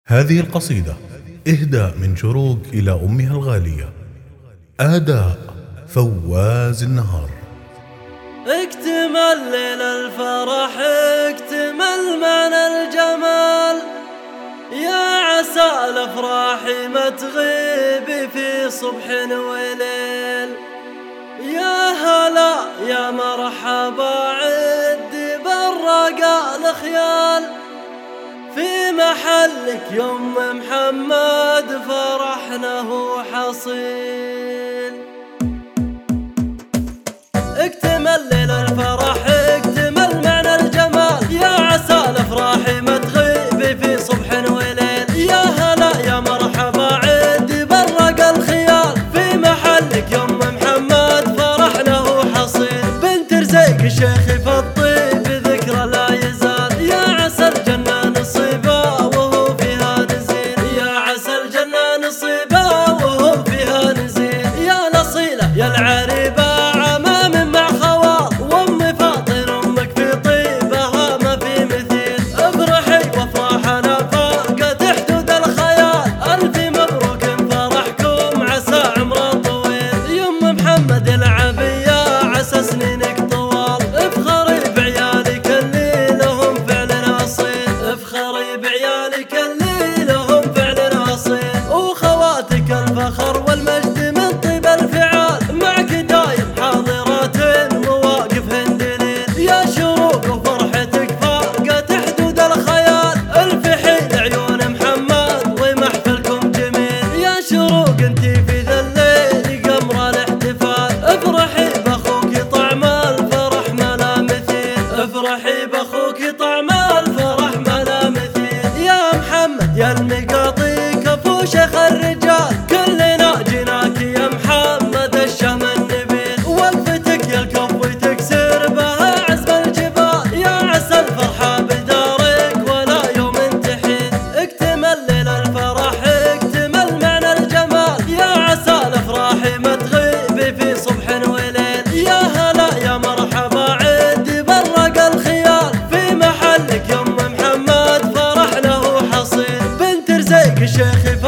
هذه القصيدة إهداء من شروق إلى أمها الغالية. أداء فواز النهار. اكتمل ليل الفرح، اكتمل معنى الجمال، يا عسى الافراح ما تغيب في صبح وليل. يا هلا يا مرحبا عد بالرقا الخيال، في محلك يم محمد فرحنا هو حصيل. اكتمل ليل الفرح، اكتمل معنى الجمال، يا عسى الافراح ما تغيب في صبح وليل. يا هلا يا مرحبا عد بالرقا الخيال، في محلك يم محمد فرحنا هو حصيل. بنت رزيق الشيخ في الطيب ذكرى لا يزال، يا عسى الجنة نصيبه وهو فيها نزيل. يا عسى الجنة نصيبه وهو فيها نزيل. يا الأصيلة يا العريبة عمام مع خوال، وام فاطر امك في طيبها ما في مثيل. افرحي وافراحنا فاقت حدود الخيال، الف مبروك فرحكم عسى عمر طويل. يم محمد العبية عسى سنينك طوال، افخري بعيالك اللي لهم فعل اصيل. افخري بعيالك اللي لهم فعل اصيل، وخواتك الفخر والمجد من طيب الفعال، معك دايم حاضرات مواقف هندليل. يا شروق وفرحتك فاقت حدود الخيال، الفحي لعيون محمد ومحفلكم جميل. يا شروق انتي في ذا الليل قمر الاحتفال، افرحي باخوك طعم الفرح ما لا مثيل. افرحي باخوك طعم الفرح ما لا مثيل. يا محمد يا المقاطي كفو شيخ الرجال، كلنا جيناك يا محمد الشهم النبيل. وقفتك يا الكف تكسر بها عزم الجبال، يا عسى الفرحة بدارك ولا يوم تحيل. اكتمل ليل الفرح، اكتمل معنى الجمال، يا عسى الافراح ما تغيب في صبح وليل. يا هلا يا مرحبا عد بالرقا الخيال، في محلك يم محمد فرحنا هو حصيل. بنت رزيق الشيخ